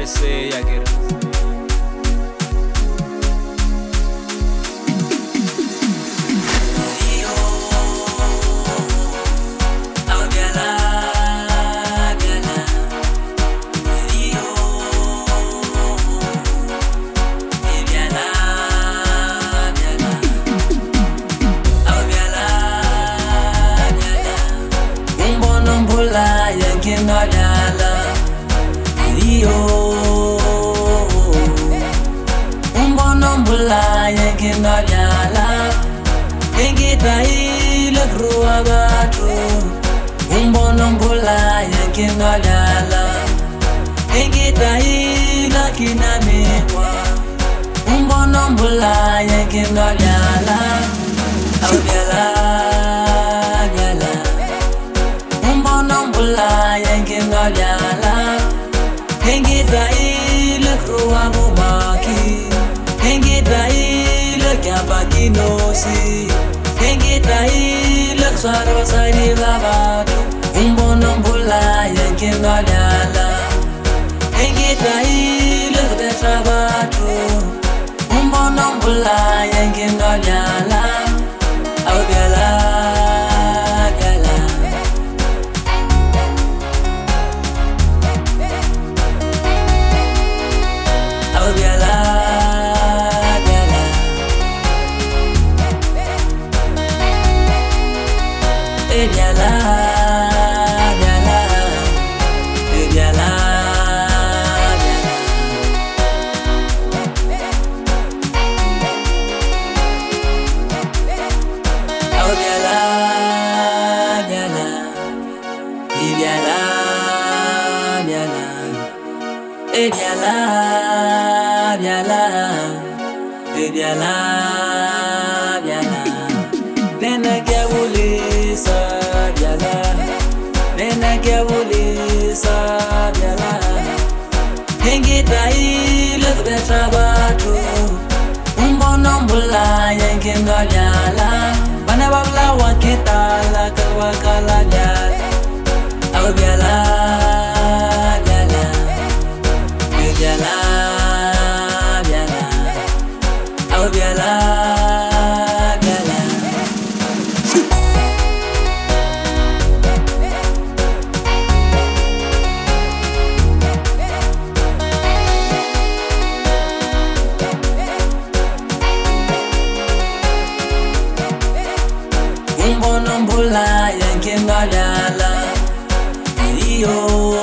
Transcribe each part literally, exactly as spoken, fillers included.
se yager Umbonombula yekina yala Engita ile grua gatu Umbonombula yekina yala Engita ile kina mewa Umbonombula yekina yala Aubiala yala Umbonombula yekina yala Engita ile grua mumaki Engita ile kyabaki nosi Engita ile swaro sari babatu Umbonombula yekina yala Engita ile kudesha batu Umbonombula yekina yala Aubiala yala Aubiala Diala, diala, diala, oh diala, diala, diala, diala, eh diala, diala, eh diala, diala, dena kya boli sa. Nena kiawuli sabiala Engita ile kudesha batu Umbonombula yekina yala Bana babla wakitala kalwakala yala Aubiala yala Aubiala yala Aubiala Umbonombula yekina yala Iyo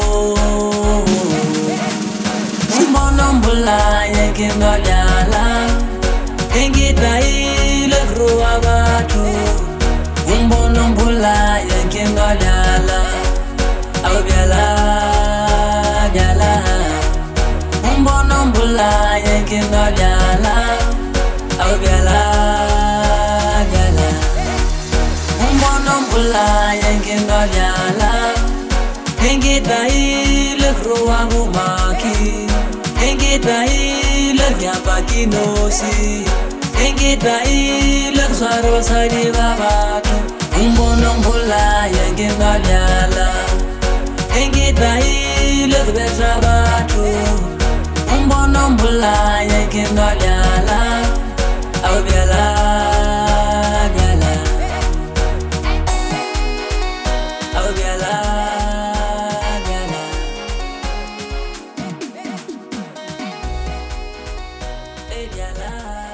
Umbonombula yekina yala Engita ile grua batu Umbonombula yekina yala Aubiala yala Umbonombula yekina yala Aubiala Umbonombula yekina yala Engita ile grua mumaki Engita ile kyabaki nosi Engita ile swaro sari babatu Umbonombula yekina yala Engita ile kudesha batu Umbonombula yekina yala Aubiala yala Aubiala yala Eh diala